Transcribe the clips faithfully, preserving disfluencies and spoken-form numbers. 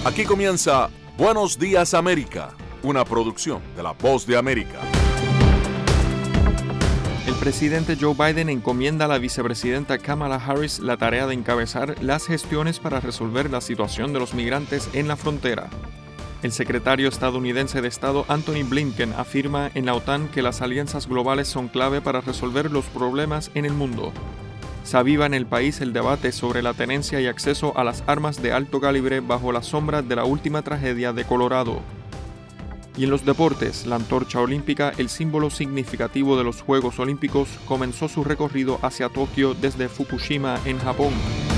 Aquí comienza Buenos Días América, una producción de La Voz de América. El presidente Joe Biden encomienda a la vicepresidenta Kamala Harris la tarea de encabezar las gestiones para resolver la situación de los migrantes en la frontera. El secretario estadounidense de Estado Antony Blinken afirma en la OTAN que las alianzas globales son clave para resolver los problemas en el mundo. Se aviva en el país el debate sobre la tenencia y acceso a las armas de alto calibre bajo la sombra de la última tragedia de Colorado. Y en los deportes, la antorcha olímpica, el símbolo significativo de los Juegos Olímpicos, comenzó su recorrido hacia Tokio desde Fukushima, en Japón.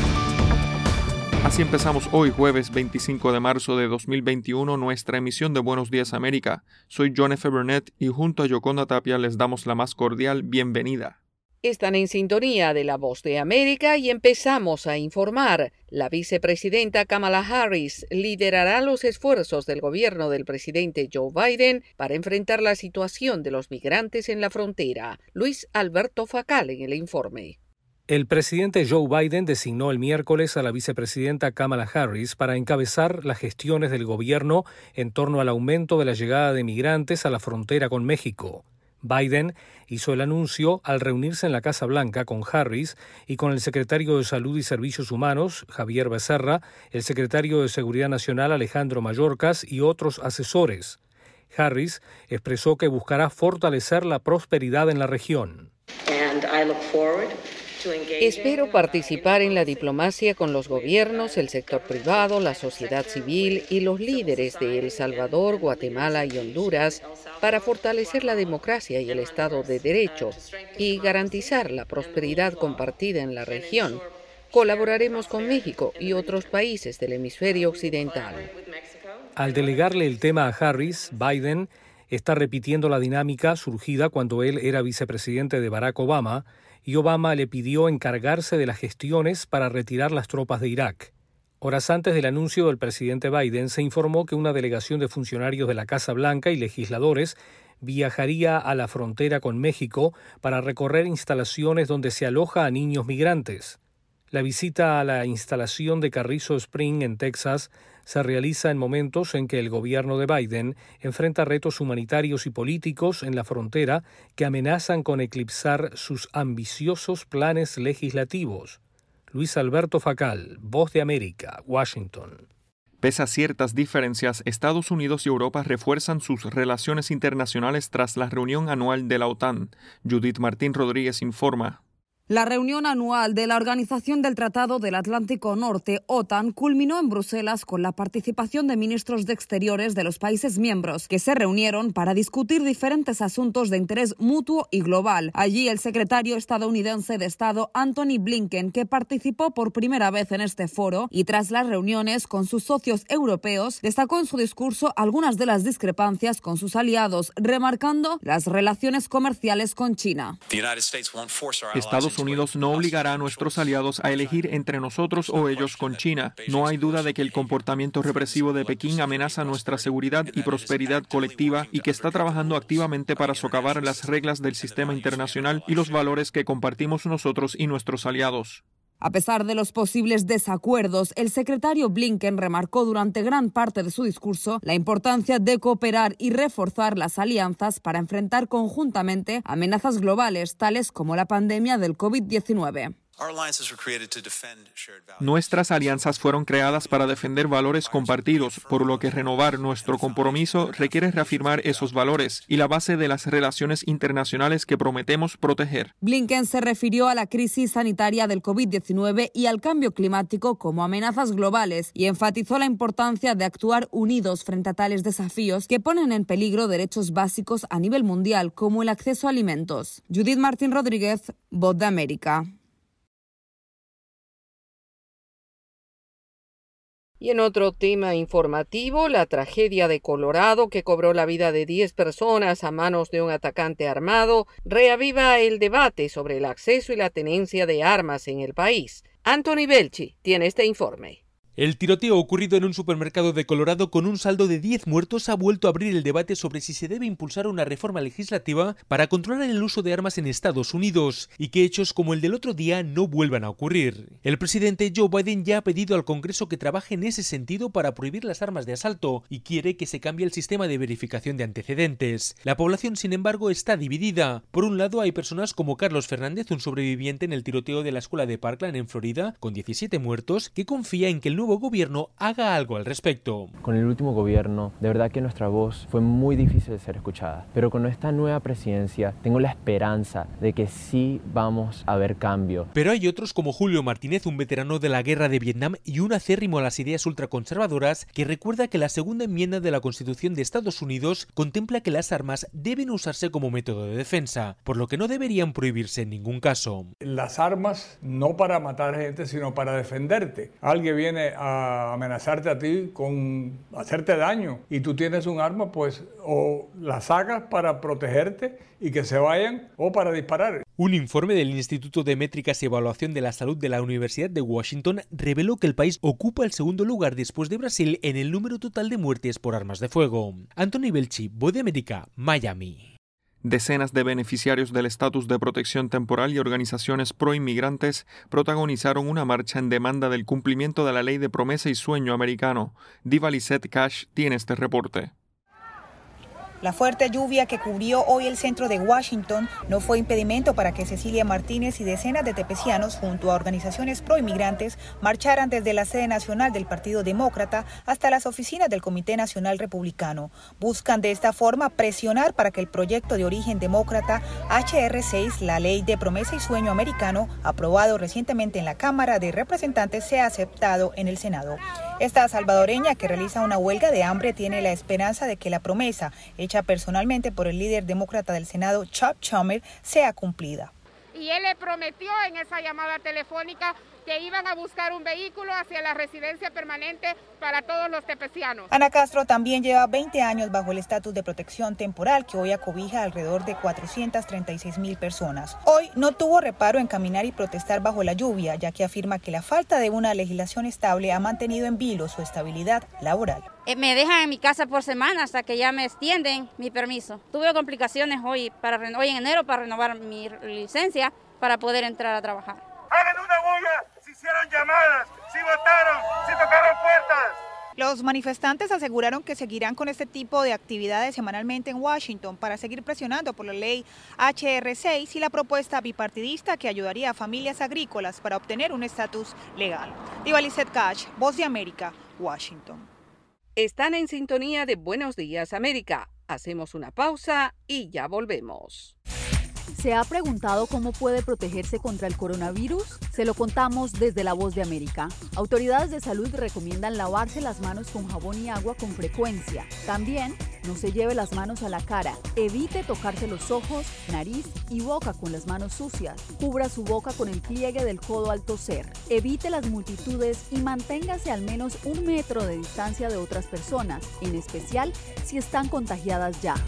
Así empezamos hoy, jueves veinticinco de marzo de dos mil veintiuno, nuestra emisión de Buenos Días América. Soy John F. Burnett y junto a Yoconda Tapia les damos la más cordial bienvenida. Están en sintonía de La Voz de América y empezamos a informar. La vicepresidenta Kamala Harris liderará los esfuerzos del gobierno del presidente Joe Biden para enfrentar la situación de los migrantes en la frontera. Luis Alberto Facal en el informe. El presidente Joe Biden designó el miércoles a la vicepresidenta Kamala Harris para encabezar las gestiones del gobierno en torno al aumento de la llegada de migrantes a la frontera con México. Biden hizo el anuncio al reunirse en la Casa Blanca con Harris y con el secretario de Salud y Servicios Humanos, Javier Becerra, el secretario de Seguridad Nacional, Alejandro Mayorkas, y otros asesores. Harris expresó que buscará fortalecer la prosperidad en la región. And I look forward Espero participar en la diplomacia con los gobiernos, el sector privado, la sociedad civil y los líderes de El Salvador, Guatemala y Honduras para fortalecer la democracia y el Estado de Derecho y garantizar la prosperidad compartida en la región. Colaboraremos con México y otros países del hemisferio occidental. Al delegarle el tema a Harris, Biden está repitiendo la dinámica surgida cuando él era vicepresidente de Barack Obama, y Obama le pidió encargarse de las gestiones para retirar las tropas de Irak. Horas antes del anuncio del presidente Biden, se informó que una delegación de funcionarios de la Casa Blanca y legisladores viajaría a la frontera con México para recorrer instalaciones donde se aloja a niños migrantes. La visita a la instalación de Carrizo Spring, en Texas, se realiza en momentos en que el gobierno de Biden enfrenta retos humanitarios y políticos en la frontera que amenazan con eclipsar sus ambiciosos planes legislativos. Luis Alberto Facal, Voz de América, Washington. Pese a ciertas diferencias, Estados Unidos y Europa refuerzan sus relaciones internacionales tras la reunión anual de la OTAN. Judith Martín Rodríguez informa. La reunión anual de la Organización del Tratado del Atlántico Norte, OTAN, culminó en Bruselas con la participación de ministros de Exteriores de los países miembros, que se reunieron para discutir diferentes asuntos de interés mutuo y global. Allí, el secretario estadounidense de Estado, Antony Blinken, que participó por primera vez en este foro y tras las reuniones con sus socios europeos, destacó en su discurso algunas de las discrepancias con sus aliados, remarcando las relaciones comerciales con China. Estados Unidos no obligará a nuestros aliados a elegir entre nosotros o ellos con China. No hay duda de que el comportamiento represivo de Pekín amenaza nuestra seguridad y prosperidad colectiva y que está trabajando activamente para socavar las reglas del sistema internacional y los valores que compartimos nosotros y nuestros aliados. A pesar de los posibles desacuerdos, el secretario Blinken remarcó durante gran parte de su discurso la importancia de cooperar y reforzar las alianzas para enfrentar conjuntamente amenazas globales tales como la pandemia del covid diecinueve. Nuestras alianzas fueron creadas para defender valores compartidos, por lo que renovar nuestro compromiso requiere reafirmar esos valores y la base de las relaciones internacionales que prometemos proteger. Blinken se refirió a la crisis sanitaria del covid diecinueve y al cambio climático como amenazas globales y enfatizó la importancia de actuar unidos frente a tales desafíos que ponen en peligro derechos básicos a nivel mundial, como el acceso a alimentos. Judith Martín Rodríguez, Voz de América. Y en otro tema informativo, la tragedia de Colorado, que cobró la vida de diez personas a manos de un atacante armado, reaviva el debate sobre el acceso y la tenencia de armas en el país. Anthony Belchi tiene este informe. El tiroteo ocurrido en un supermercado de Colorado con un saldo de diez muertos ha vuelto a abrir el debate sobre si se debe impulsar una reforma legislativa para controlar el uso de armas en Estados Unidos y que hechos como el del otro día no vuelvan a ocurrir. El presidente Joe Biden ya ha pedido al Congreso que trabaje en ese sentido para prohibir las armas de asalto y quiere que se cambie el sistema de verificación de antecedentes. La población, sin embargo, está dividida. Por un lado, hay personas como Carlos Fernández, un sobreviviente en el tiroteo de la escuela de Parkland en Florida, con diecisiete muertos, que confía en que el nuevo gobierno haga algo al respecto. Con el último gobierno, de verdad que nuestra voz fue muy difícil de ser escuchada, pero con esta nueva presidencia tengo la esperanza de que sí vamos a ver cambio. Pero hay otros como Julio Martínez, un veterano de la guerra de Vietnam y un acérrimo a las ideas ultraconservadoras, que recuerda que la segunda enmienda de la Constitución de Estados Unidos contempla que las armas deben usarse como método de defensa, por lo que no deberían prohibirse en ningún caso. Las armas no para matar gente, sino para defenderte. Alguien viene a amenazarte a ti con hacerte daño y tú tienes un arma, pues o la sacas para protegerte y que se vayan o para disparar. Un informe del Instituto de Métricas y Evaluación de la Salud de la Universidad de Washington reveló que el país ocupa el segundo lugar después de Brasil en el número total de muertes por armas de fuego. Anthony Belchi, Voz de América, Miami. Decenas de beneficiarios del estatus de protección temporal y organizaciones pro-inmigrantes protagonizaron una marcha en demanda del cumplimiento de la ley de promesa y sueño americano. Diva Lizette Cash tiene este reporte. La fuerte lluvia que cubrió hoy el centro de Washington no fue impedimento para que Cecilia Martínez y decenas de tepecianos, junto a organizaciones proinmigrantes, marcharan desde la sede nacional del Partido Demócrata hasta las oficinas del Comité Nacional Republicano. Buscan de esta forma presionar para que el proyecto de origen demócrata H R seis, la Ley de Promesa y Sueño Americano, aprobado recientemente en la Cámara de Representantes, sea aceptado en el Senado. Esta salvadoreña, que realiza una huelga de hambre, tiene la esperanza de que la promesa hecha personalmente por el líder demócrata del Senado, Chuck Schumer, sea cumplida. Y él le prometió en esa llamada telefónica que iban a buscar un vehículo hacia la residencia permanente para todos los tepecianos. Ana Castro también lleva veinte años bajo el estatus de protección temporal, que hoy acobija alrededor de cuatrocientas treinta y seis mil personas. Hoy no tuvo reparo en caminar y protestar bajo la lluvia, ya que afirma que la falta de una legislación estable ha mantenido en vilo su estabilidad laboral. Me dejan en mi casa por semana hasta que ya me extienden mi permiso. Tuve complicaciones hoy, para, hoy en enero para renovar mi licencia para poder entrar a trabajar. Hagan una huelga si hicieron llamadas, si votaron, si tocaron puertas. Los manifestantes aseguraron que seguirán con este tipo de actividades semanalmente en Washington para seguir presionando por la ley H R seis y la propuesta bipartidista que ayudaría a familias agrícolas para obtener un estatus legal. Diva Lizette Cash, Voz de América, Washington. Están en sintonía de Buenos Días América. Hacemos una pausa y ya volvemos. ¿Se ha preguntado cómo puede protegerse contra el coronavirus? Se lo contamos desde La Voz de América. Autoridades de salud recomiendan lavarse las manos con jabón y agua con frecuencia. También, no se lleve las manos a la cara. Evite tocarse los ojos, nariz y boca con las manos sucias. Cubra su boca con el pliegue del codo al toser. Evite las multitudes y manténgase al menos un metro de distancia de otras personas, en especial si están contagiadas ya.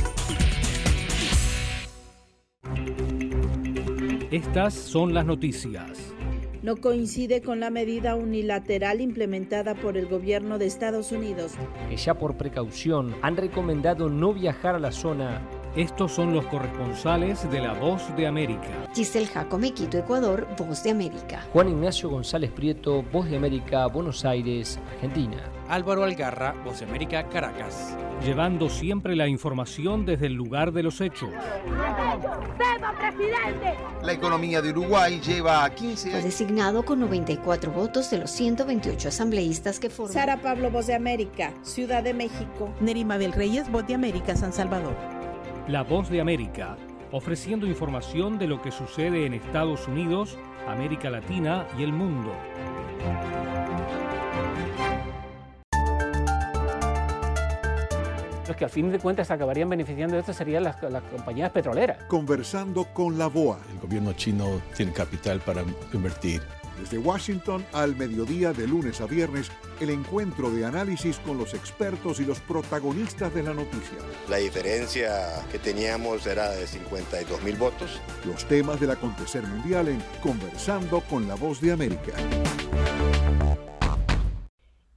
Estas son las noticias. No coincide con la medida unilateral implementada por el gobierno de Estados Unidos, que ya por precaución han recomendado no viajar a la zona. Estos son los corresponsales de La Voz de América. Giselle Jacome, Quito, Ecuador, Voz de América. Juan Ignacio González Prieto, Voz de América, Buenos Aires, Argentina. Álvaro Algarra, Voz de América, Caracas. Llevando siempre la información desde el lugar de los hechos. ¡Seba, presidente! La economía de Uruguay lleva a quince años. Fue designado con noventa y cuatro votos de los ciento veintiocho asambleístas que forman. Sara Pablo, Voz de América, Ciudad de México. Nerima Bel Reyes, Voz de América, San Salvador. La Voz de América, ofreciendo información de lo que sucede en Estados Unidos, América Latina y el mundo. Los que al fin de cuentas acabarían beneficiando de esto serían las, las compañías petroleras. Conversando con la B O A. El gobierno chino tiene capital para invertir. Desde Washington al mediodía de lunes a viernes, el encuentro de análisis con los expertos y los protagonistas de la noticia. La diferencia que teníamos era de cincuenta y dos mil votos. Los temas del acontecer mundial en Conversando con la Voz de América.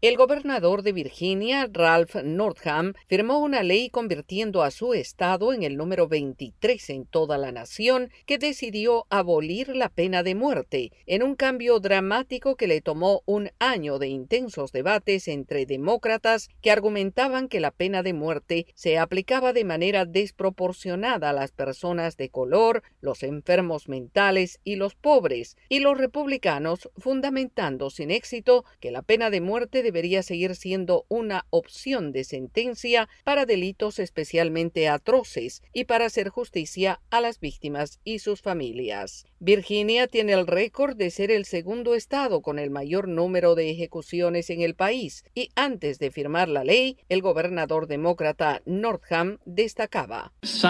El gobernador de Virginia, Ralph Northam, firmó una ley convirtiendo a su estado en el número veintitrés en toda la nación que decidió abolir la pena de muerte, en un cambio dramático que le tomó un año de intensos debates entre demócratas que argumentaban que la pena de muerte se aplicaba de manera desproporcionada a las personas de color, los enfermos mentales y los pobres, y los republicanos fundamentando sin éxito que la pena de muerte debería seguir siendo una opción de sentencia para delitos especialmente atroces y para hacer justicia a las víctimas y sus familias. Virginia tiene el récord de ser el segundo estado con el mayor número de ejecuciones en el país, y antes de firmar la ley, el gobernador demócrata Northam destacaba: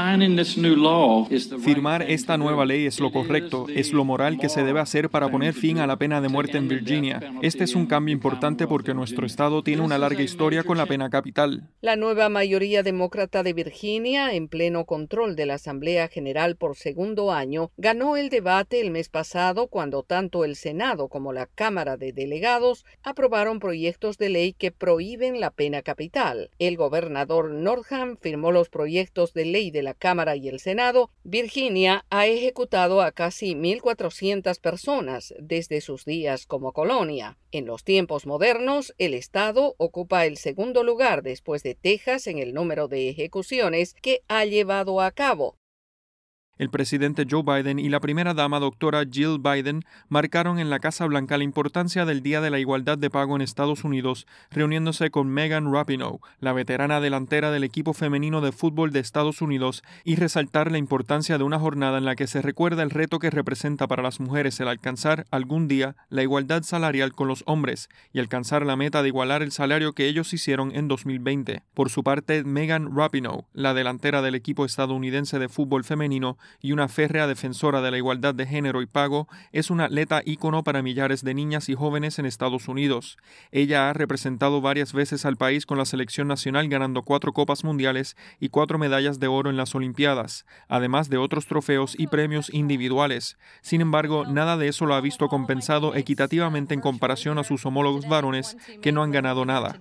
Firmar esta nueva ley es lo correcto, es lo moral que se debe hacer para poner fin a la pena de muerte en Virginia. Este es un cambio importante porque nuestro estado tiene una larga historia con la pena capital. La nueva mayoría demócrata de Virginia, en pleno control de la Asamblea General por segundo año, ganó el debate el mes pasado cuando tanto el Senado como la Cámara de Delegados aprobaron proyectos de ley que prohíben la pena capital. El gobernador Northam firmó los proyectos de ley de la Cámara y el Senado. Virginia ha ejecutado a casi mil cuatrocientas personas desde sus días como colonia. En los tiempos modernos, el estado ocupa el segundo lugar después de Texas en el número de ejecuciones que ha llevado a cabo. El presidente Joe Biden y la primera dama doctora Jill Biden marcaron en la Casa Blanca la importancia del Día de la Igualdad de Pago en Estados Unidos, reuniéndose con Megan Rapinoe, la veterana delantera del equipo femenino de fútbol de Estados Unidos, y resaltar la importancia de una jornada en la que se recuerda el reto que representa para las mujeres el alcanzar algún día la igualdad salarial con los hombres y alcanzar la meta de igualar el salario que ellos hicieron en dos mil veinte. Por su parte, Megan Rapinoe, la delantera del equipo estadounidense de fútbol femenino, y una férrea defensora de la igualdad de género y pago, es una atleta ícono para millares de niñas y jóvenes en Estados Unidos. Ella ha representado varias veces al país con la selección nacional, ganando cuatro copas mundiales y cuatro medallas de oro en las Olimpiadas, además de otros trofeos y premios individuales. Sin embargo, nada de eso lo ha visto compensado equitativamente en comparación a sus homólogos varones, que no han ganado nada.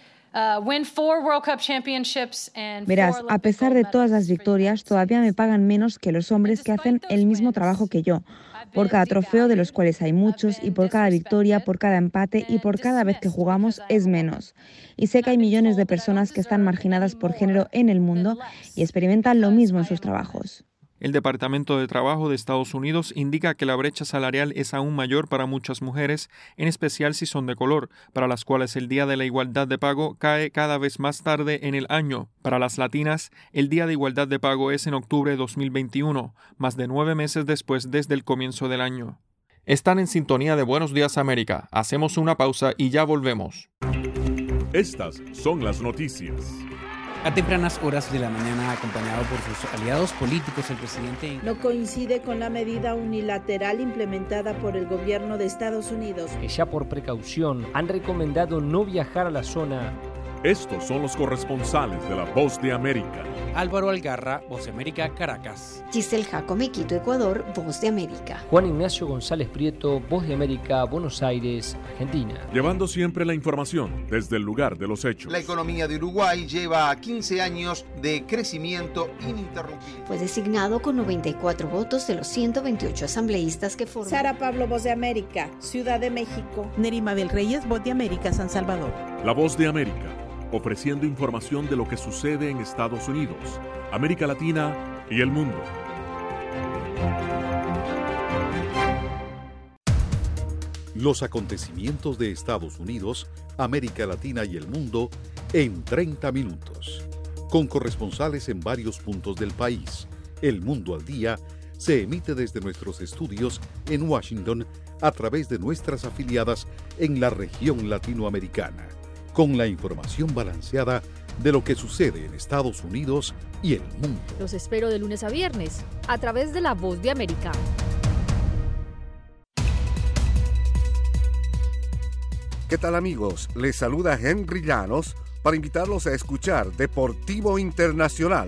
Verás, a pesar de todas las victorias, todavía me pagan menos que los hombres que hacen el mismo trabajo que yo, por cada trofeo, de los cuales hay muchos, y por cada victoria, por cada empate y por cada vez que jugamos es menos. Y sé que hay millones de personas que están marginadas por género en el mundo y experimentan lo mismo en sus trabajos. El Departamento de Trabajo de Estados Unidos indica que la brecha salarial es aún mayor para muchas mujeres, en especial si son de color, para las cuales el Día de la Igualdad de Pago cae cada vez más tarde en el año. Para las latinas, el Día de Igualdad de Pago es en octubre de dos mil veintiuno, más de nueve meses después desde el comienzo del año. Están en sintonía de Buenos Días América. Hacemos una pausa y ya volvemos. Estas son las noticias. A tempranas horas de la mañana, acompañado por sus aliados políticos, el presidente... No coincide con la medida unilateral implementada por el gobierno de Estados Unidos, que ya por precaución han recomendado no viajar a la zona. Estos son los corresponsales de La Voz de América. Álvaro Algarra, Voz de América, Caracas. Giselle Jacome, Quito, Ecuador, Voz de América. Juan Ignacio González Prieto, Voz de América, Buenos Aires, Argentina. Llevando siempre la información desde el lugar de los hechos. La economía de Uruguay lleva quince años de crecimiento ininterrumpido. Fue designado con noventa y cuatro votos de los ciento veintiocho asambleístas que forman. Sara Pablo, Voz de América, Ciudad de México. Nerima Bel Reyes, Voz de América, San Salvador. La Voz de América, ofreciendo información de lo que sucede en Estados Unidos, América Latina y el mundo. Los acontecimientos de Estados Unidos, América Latina y el mundo en treinta minutos. Con corresponsales en varios puntos del país. El Mundo al Día se emite desde nuestros estudios en Washington a través de nuestras afiliadas en la región latinoamericana, con la información balanceada de lo que sucede en Estados Unidos y el mundo. Los espero de lunes a viernes, a través de La Voz de América. ¿Qué tal, amigos? Les saluda Henry Llanos para invitarlos a escuchar Deportivo Internacional.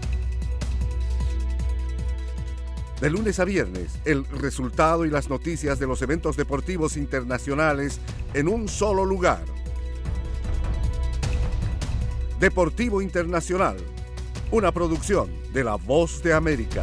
De lunes a viernes, el resultado y las noticias de los eventos deportivos internacionales en un solo lugar. Deportivo Internacional, una producción de La Voz de América.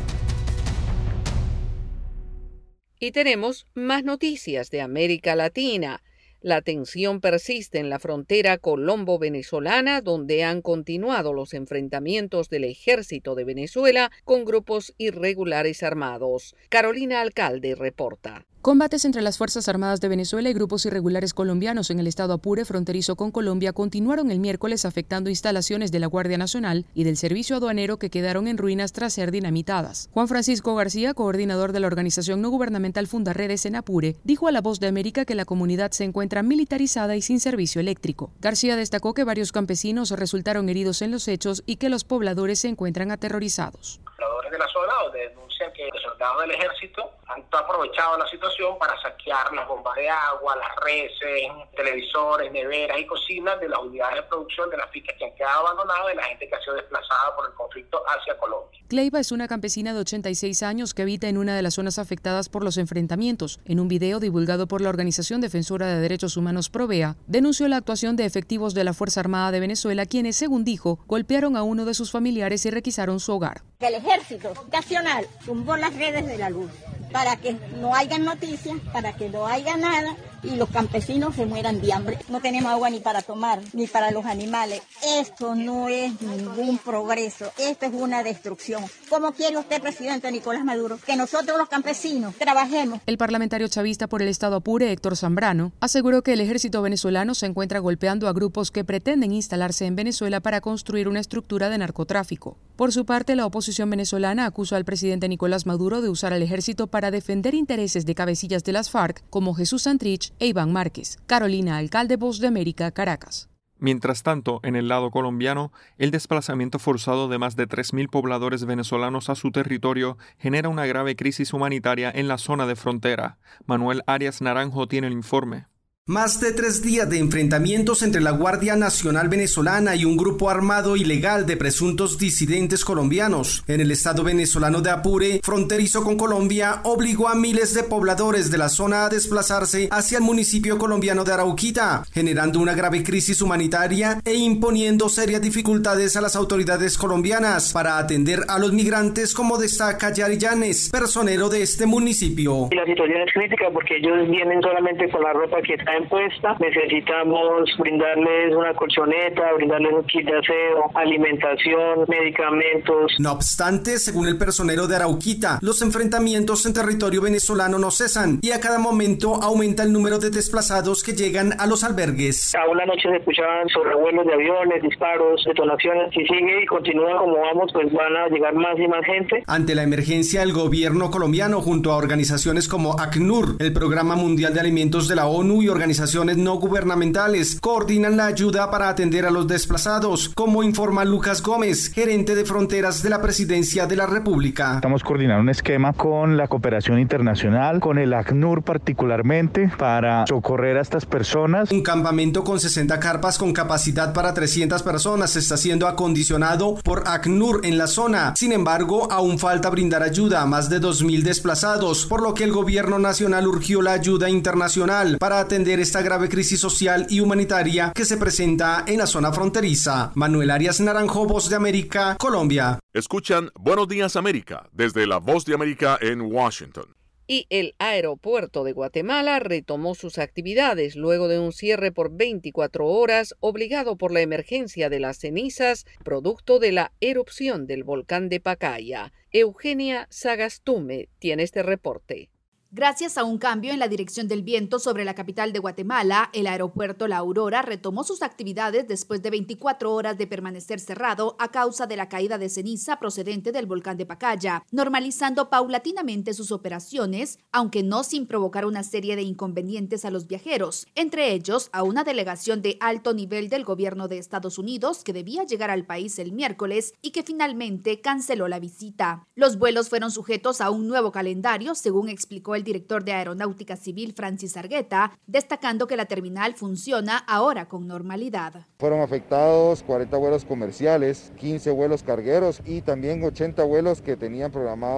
Y tenemos más noticias de América Latina. La tensión persiste en la frontera colombo-venezolana, donde han continuado los enfrentamientos del ejército de Venezuela con grupos irregulares armados. Carolina Alcalde reporta. Combates entre las Fuerzas Armadas de Venezuela y grupos irregulares colombianos en el estado Apure, fronterizo con Colombia, continuaron el miércoles afectando instalaciones de la Guardia Nacional y del Servicio Aduanero que quedaron en ruinas tras ser dinamitadas. Juan Francisco García, coordinador de la organización no gubernamental Fundaredes en Apure, dijo a La Voz de América que la comunidad se encuentra militarizada y sin servicio eléctrico. García destacó que varios campesinos resultaron heridos en los hechos y que los pobladores se encuentran aterrorizados. Pobladores de la zona donde denuncian que los soldados del ejército han aprovechado la situación para saquear las bombas de agua, las reses, televisores, neveras y cocinas de las unidades de producción de las fincas que han quedado abandonadas de la gente que ha sido desplazada por el conflicto hacia Colombia. Cleiva es una campesina de ochenta y seis años que habita en una de las zonas afectadas por los enfrentamientos. En un video divulgado por la organización defensora de derechos humanos Provea, denunció la actuación de efectivos de la Fuerza Armada de Venezuela, quienes, según dijo, golpearon a uno de sus familiares y requisaron su hogar. El Ejército Nacional tumbó las redes de la luz para que no haya noticias, para que no haya nada y los campesinos se mueran de hambre. No tenemos agua ni para tomar, ni para los animales. Esto no es ningún progreso, esto es una destrucción. ¿Cómo quiere usted, presidente Nicolás Maduro, que nosotros los campesinos trabajemos? El parlamentario chavista por el estado Apure, Héctor Zambrano, aseguró que el ejército venezolano se encuentra golpeando a grupos que pretenden instalarse en Venezuela para construir una estructura de narcotráfico. Por su parte, la oposición venezolana acusa al presidente Nicolás Maduro de usar al ejército para defender intereses de cabecillas de las FARC como Jesús Santrich e Iván Márquez. Carolina Alcalde, Voz de América, Caracas. Mientras tanto, en el lado colombiano, el desplazamiento forzado de más de tres mil pobladores venezolanos a su territorio genera una grave crisis humanitaria en la zona de frontera. Manuel Arias Naranjo tiene el informe. Más de tres días de enfrentamientos entre la Guardia Nacional Venezolana y un grupo armado ilegal de presuntos disidentes colombianos en el estado venezolano de Apure, fronterizo con Colombia, obligó a miles de pobladores de la zona a desplazarse hacia el municipio colombiano de Arauquita, generando una grave crisis humanitaria e imponiendo serias dificultades a las autoridades colombianas para atender a los migrantes, como destaca Yari Llanes, personero de este municipio. La situación es crítica porque ellos vienen solamente con la ropa que está impuesta. Necesitamos brindarles una colchoneta, brindarles un kit de aseo, alimentación, medicamentos. No obstante, según el personero de Arauquita, los enfrentamientos en territorio venezolano no cesan y a cada momento aumenta el número de desplazados que llegan a los albergues. Aún la noche se escuchaban sobrevuelos de aviones, disparos, detonaciones. Si sigue y continúa como vamos, pues van a llegar más y más gente. Ante la emergencia, el gobierno colombiano, junto a organizaciones como ACNUR, el Programa Mundial de Alimentos de la ONU y organizaciones no gubernamentales, coordinan la ayuda para atender a los desplazados, como informa Lucas Gómez, gerente de fronteras de la Presidencia de la República. Estamos coordinando un esquema con la cooperación internacional, con el ACNUR particularmente, para socorrer a estas personas. Un campamento con sesenta carpas con capacidad para trescientas personas está siendo acondicionado por ACNUR en la zona. Sin embargo, aún falta brindar ayuda a más de dos mil desplazados, por lo que el gobierno nacional urgió la ayuda internacional para atender esta grave crisis social y humanitaria que se presenta en la zona fronteriza. Manuel Arias Naranjo, Voz de América, Colombia. Escuchan Buenos Días América desde la Voz de América en Washington. Y el aeropuerto de Guatemala retomó sus actividades luego de un cierre por veinticuatro horas obligado por la emergencia de las cenizas producto de la erupción del volcán de Pacaya. Eugenia Sagastume tiene este reporte. Gracias a un cambio en la dirección del viento sobre la capital de Guatemala, el aeropuerto La Aurora retomó sus actividades después de veinticuatro horas de permanecer cerrado a causa de la caída de ceniza procedente del volcán de Pacaya, normalizando paulatinamente sus operaciones, aunque no sin provocar una serie de inconvenientes a los viajeros, entre ellos a una delegación de alto nivel del gobierno de Estados Unidos que debía llegar al país el miércoles y que finalmente canceló la visita. Los vuelos fueron sujetos a un nuevo calendario, según explicó el director de Aeronáutica Civil, Francis Argueta, destacando que la terminal funciona ahora con normalidad. Fueron afectados cuarenta vuelos comerciales, quince vuelos cargueros y también ochenta vuelos que tenían programados.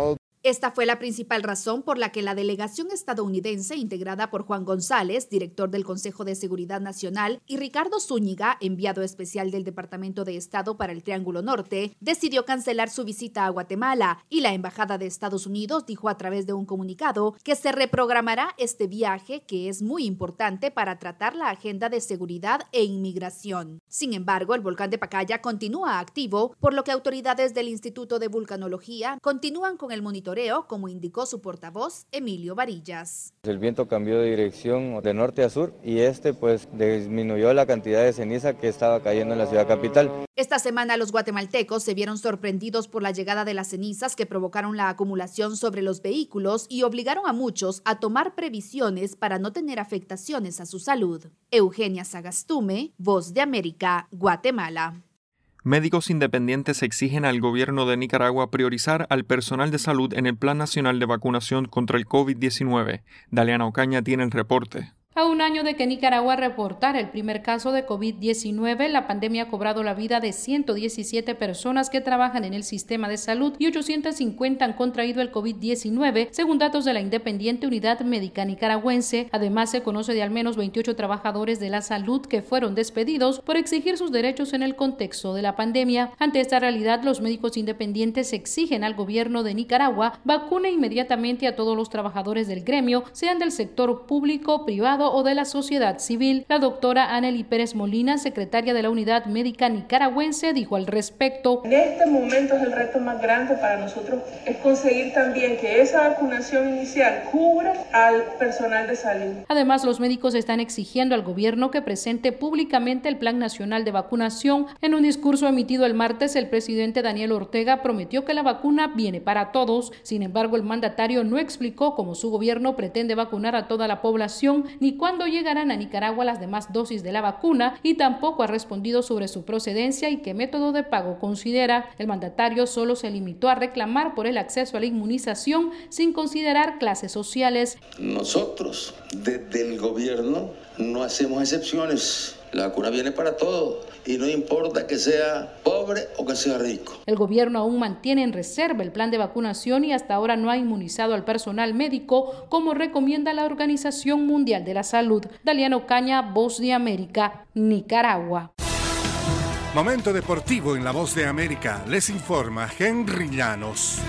Esta fue la principal razón por la que la delegación estadounidense, integrada por Juan González, director del Consejo de Seguridad Nacional, y Ricardo Zúñiga, enviado especial del Departamento de Estado para el Triángulo Norte, decidió cancelar su visita a Guatemala, y la Embajada de Estados Unidos dijo a través de un comunicado que se reprogramará este viaje, que es muy importante para tratar la agenda de seguridad e inmigración. Sin embargo, el volcán de Pacaya continúa activo, por lo que autoridades del Instituto de Vulcanología continúan con el monitoreo, como indicó su portavoz Emilio Varillas. El viento cambió de dirección de norte a sur y este pues disminuyó la cantidad de ceniza que estaba cayendo en la ciudad capital. Esta semana los guatemaltecos se vieron sorprendidos por la llegada de las cenizas que provocaron la acumulación sobre los vehículos y obligaron a muchos a tomar previsiones para no tener afectaciones a su salud. Eugenia Sagastume, Voz de América, Guatemala. Médicos independientes exigen al gobierno de Nicaragua priorizar al personal de salud en el Plan Nacional de Vacunación contra el COVID diecinueve. Daliana Ocaña tiene el reporte. A un año de que Nicaragua reportara el primer caso de COVID diecinueve, la pandemia ha cobrado la vida de ciento diecisiete personas que trabajan en el sistema de salud y ochocientas cincuenta han contraído el COVID diecinueve, según datos de la Independiente Unidad Médica Nicaragüense. Además, se conoce de al menos veintiocho trabajadores de la salud que fueron despedidos por exigir sus derechos en el contexto de la pandemia. Ante esta realidad, los médicos independientes exigen al gobierno de Nicaragua vacune inmediatamente a todos los trabajadores del gremio, sean del sector público, privado o de la sociedad civil. La doctora Anely Pérez Molina, secretaria de la Unidad Médica Nicaragüense, dijo al respecto: en este momento es el reto más grande para nosotros, es conseguir también que esa vacunación inicial cubra al personal de salud. Además, los médicos están exigiendo al gobierno que presente públicamente el Plan Nacional de Vacunación. En un discurso emitido el martes, el presidente Daniel Ortega prometió que la vacuna viene para todos. Sin embargo, el mandatario no explicó cómo su gobierno pretende vacunar a toda la población ni cuándo llegarán a Nicaragua las demás dosis de la vacuna, y tampoco ha respondido sobre su procedencia y qué método de pago considera. El mandatario solo se limitó a reclamar por el acceso a la inmunización sin considerar clases sociales. Nosotros, desde el gobierno, no hacemos excepciones. La vacuna viene para todos y no importa que sea pobre o que sea rico. El gobierno aún mantiene en reserva el plan de vacunación y hasta ahora no ha inmunizado al personal médico como recomienda la Organización Mundial de la Salud. Daliana Ocaña, Voz de América, Nicaragua. Momento deportivo en la Voz de América. Les informa Henry Llanos.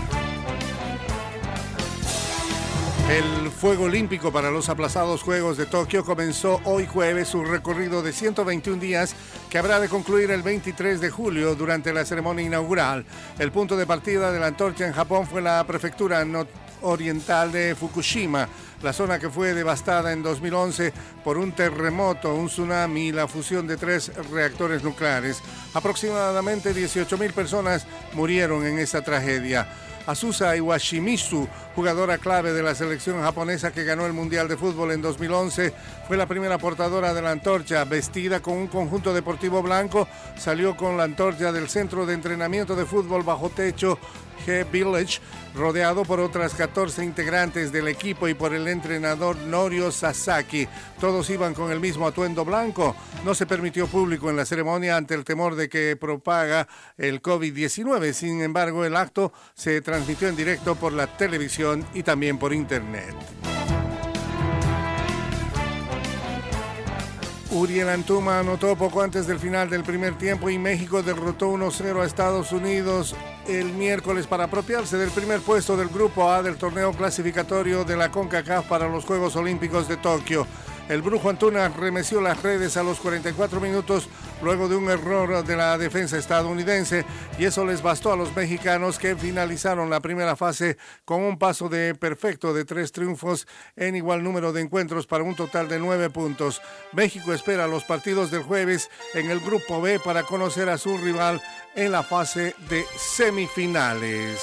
El fuego olímpico para los aplazados Juegos de Tokio comenzó hoy jueves su recorrido de ciento veintiún días que habrá de concluir el veintitrés de julio durante la ceremonia inaugural. El punto de partida de la antorcha en Japón fue la prefectura oriental de Fukushima, la zona que fue devastada en dos mil once por un terremoto, un tsunami y la fusión de tres reactores nucleares. Aproximadamente dieciocho mil personas murieron en esta tragedia. Azusa Iwashimizu, jugadora clave de la selección japonesa que ganó el Mundial de Fútbol en dos mil once, fue la primera portadora de la antorcha. Vestida con un conjunto deportivo blanco, salió con la antorcha del centro de entrenamiento de fútbol bajo techo G-Village, rodeado por otras catorce integrantes del equipo y por el entrenador Norio Sasaki. Todos iban con el mismo atuendo blanco. No se permitió público en la ceremonia ante el temor de que propaga el COVID diecinueve. Sin embargo, el acto se transmitió en directo por la televisión y también por internet. Uriel Antuna anotó poco antes del final del primer tiempo y México derrotó uno cero a Estados Unidos el miércoles para apropiarse del primer puesto del Grupo A del torneo clasificatorio de la CONCACAF para los Juegos Olímpicos de Tokio. El brujo Antuna remeció las redes a los cuarenta y cuatro minutos luego de un error de la defensa estadounidense, y eso les bastó a los mexicanos, que finalizaron la primera fase con un paso de perfecto de tres triunfos en igual número de encuentros para un total de nueve puntos. México espera los partidos del jueves en el Grupo B para conocer a su rival en la fase de semifinales.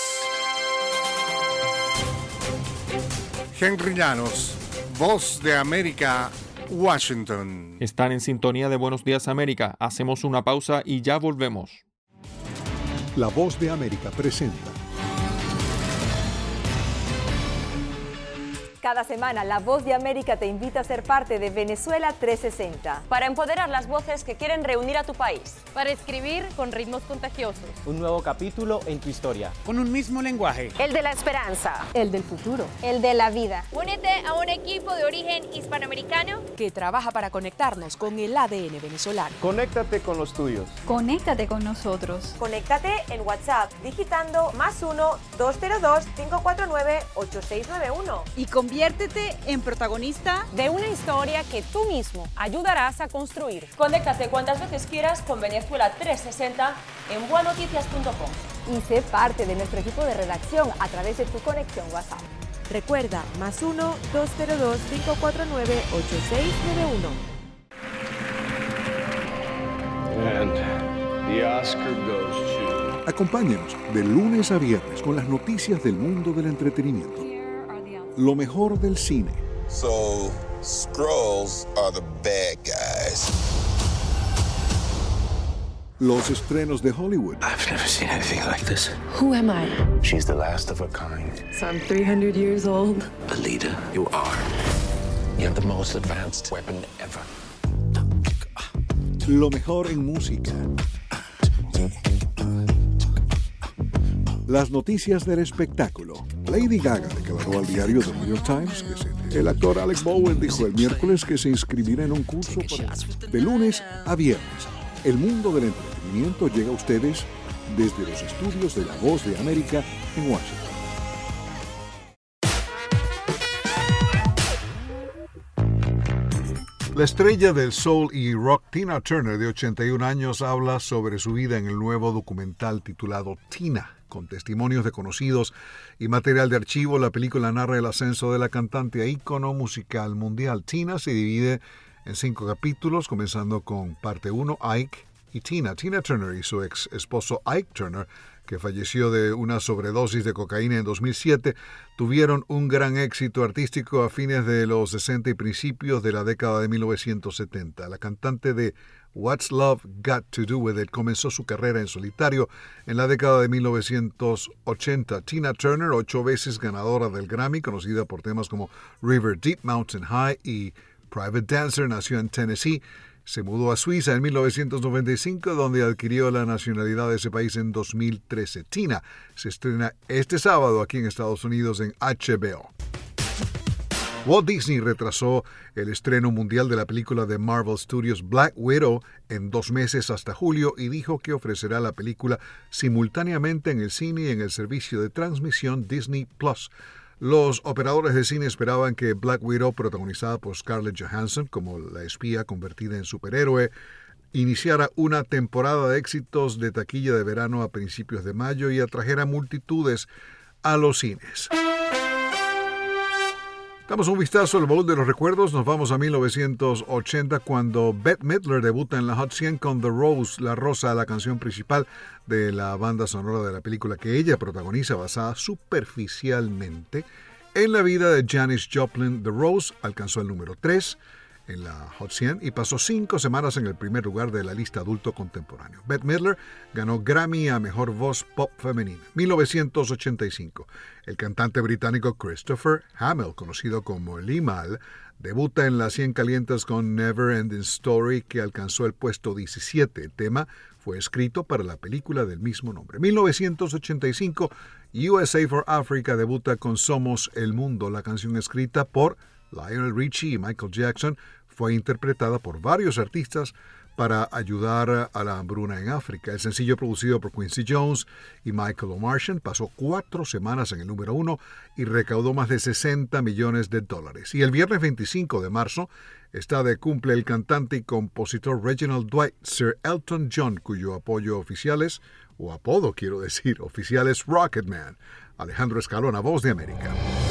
Henry Llanos, Voz de América, Washington. Están en sintonía de Buenos Días América. Hacemos una pausa y ya volvemos. La Voz de América presenta Cada semana, La Voz de América te invita a ser parte de Venezuela trescientos sesenta. Para empoderar las voces que quieren reunir a tu país. Para escribir con ritmos contagiosos. Un nuevo capítulo en tu historia. Con un mismo lenguaje. El de la esperanza. El del futuro. El de la vida. Únete a un equipo de origen hispanoamericano que trabaja para conectarnos con el A D N venezolano. Conéctate con los tuyos. Conéctate con nosotros. Conéctate en WhatsApp digitando más uno, dos cero dos, cinco cuatro nueve, ocho seis nueve uno. Y conviértete en protagonista de una historia que tú mismo ayudarás a construir. Conéctate cuantas veces quieras con Venezuela trescientos sesenta en boa noticias punto com. Y sé parte de nuestro equipo de redacción a través de tu conexión WhatsApp. Recuerda, más uno, dos cero dos, cinco cuatro nueve, ocho seis nueve uno. And the Oscar goes to... Acompáñenos de lunes a viernes con las noticias del mundo del entretenimiento. Lo mejor del cine. So, Skrulls are the bad guys. Los estrenos de Hollywood. I've never seen anything like this. Who am I? She's the last of her kind. So I'm three hundred years old. A leader, you are. You have the most advanced weapon ever. Lo mejor en música. Las noticias del espectáculo. Lady Gaga declaró al diario The New York Times que se... El actor Alec Bowen dijo el miércoles que se inscribirá en un curso para... de lunes a viernes. El mundo del entretenimiento llega a ustedes desde los estudios de La Voz de América en Washington. La estrella del soul y rock Tina Turner, de ochenta y un años, habla sobre su vida en el nuevo documental titulado Tina. Con testimonios de conocidos y material de archivo, la película narra el ascenso de la cantante a ícono musical mundial. Tina se divide en cinco capítulos, comenzando con parte uno, Ike y Tina. Tina Turner y su ex esposo Ike Turner, que falleció de una sobredosis de cocaína en dos mil siete, tuvieron un gran éxito artístico a fines de los sesenta y principios de la década de mil novecientos setenta. La cantante de What's Love Got to Do With It comenzó su carrera en solitario en la década de mil novecientos ochenta. Tina Turner, ocho veces ganadora del Grammy, conocida por temas como River Deep, Mountain High y Private Dancer, nació en Tennessee. Se mudó a Suiza en mil novecientos noventa y cinco, donde adquirió la nacionalidad de ese país en dos mil trece. Tina se estrena este sábado aquí en Estados Unidos en H B O. Walt Disney retrasó el estreno mundial de la película de Marvel Studios Black Widow en dos meses hasta julio y dijo que ofrecerá la película simultáneamente en el cine y en el servicio de transmisión Disney Plus. Los operadores de cine esperaban que Black Widow, protagonizada por Scarlett Johansson como la espía convertida en superhéroe, iniciara una temporada de éxitos de taquilla de verano a principios de mayo y atrajera multitudes a los cines. Damos un vistazo al baúl de los recuerdos. Nos vamos a mil novecientos ochenta, cuando Bette Midler debuta en la Hot cien con The Rose, La Rosa, la canción principal de la banda sonora de la película que ella protagoniza, basada superficialmente en la vida de Janis Joplin. The Rose alcanzó el número tres en la Hot cien y pasó cinco semanas en el primer lugar de la lista adulto contemporáneo. Bette Midler ganó Grammy a Mejor Voz Pop Femenina. mil novecientos ochenta y cinco. El cantante británico Christopher Hamill, conocido como Limahl, debuta en las cien calientes con Never Ending Story, que alcanzó el puesto diecisiete. El tema fue escrito para la película del mismo nombre. mil novecientos ochenta y cinco. U S A for Africa debuta con Somos el Mundo. La canción, escrita por Lionel Richie y Michael Jackson, fue interpretada por varios artistas para ayudar a la hambruna en África. El sencillo, producido por Quincy Jones y Michael O'Martian, pasó cuatro semanas en el número uno y recaudó más de sesenta millones de dólares. Y el viernes veinticinco de marzo está de cumple el cantante y compositor Reginald Dwight, Sir Elton John, cuyo apoyo oficiales, o apodo quiero decir, oficial es Rocketman. Alejandro Escalona, Voz de América.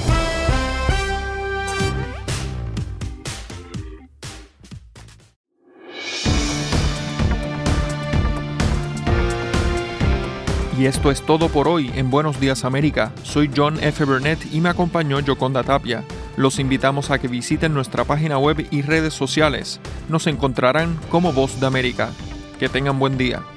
Y esto es todo por hoy en Buenos Días América. Soy John F. Burnett y me acompañó Yoconda Tapia. Los invitamos a que visiten nuestra página web y redes sociales. Nos encontrarán como Voz de América. Que tengan buen día.